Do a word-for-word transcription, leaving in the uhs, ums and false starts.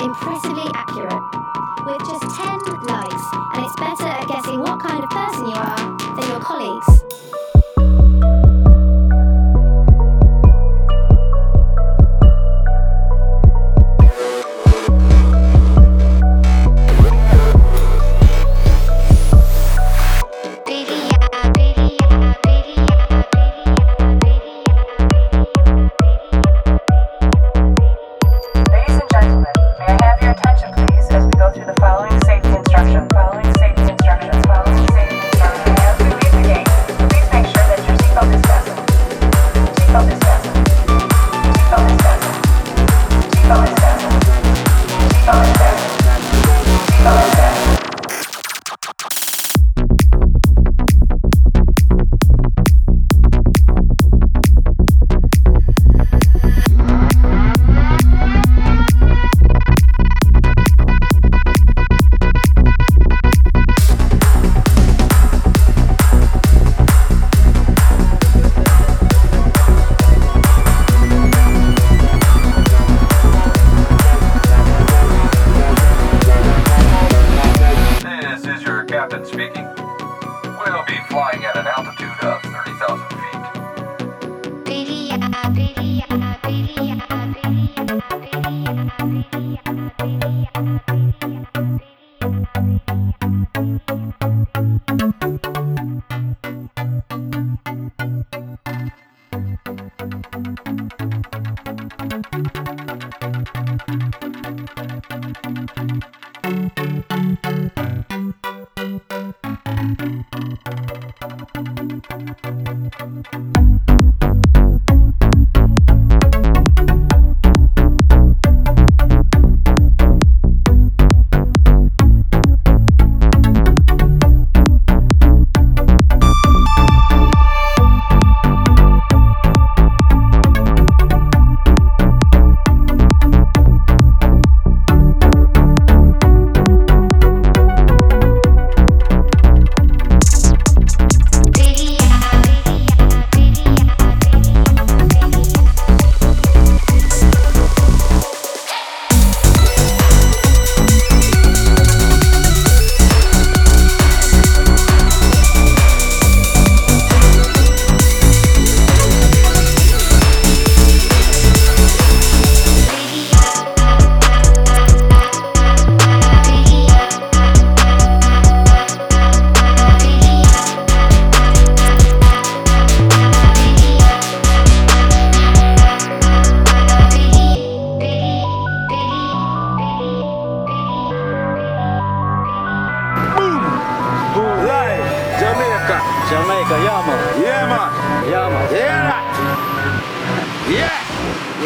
impressively accurate. With just ten likes, and it's better at guessing what kind of person you are than your colleagues. Captain speaking. We'll be flying at an altitude of thirty thousand feet. Jamaica, yeah man. Yeah, man. Yeah man. Yeah. Yeah.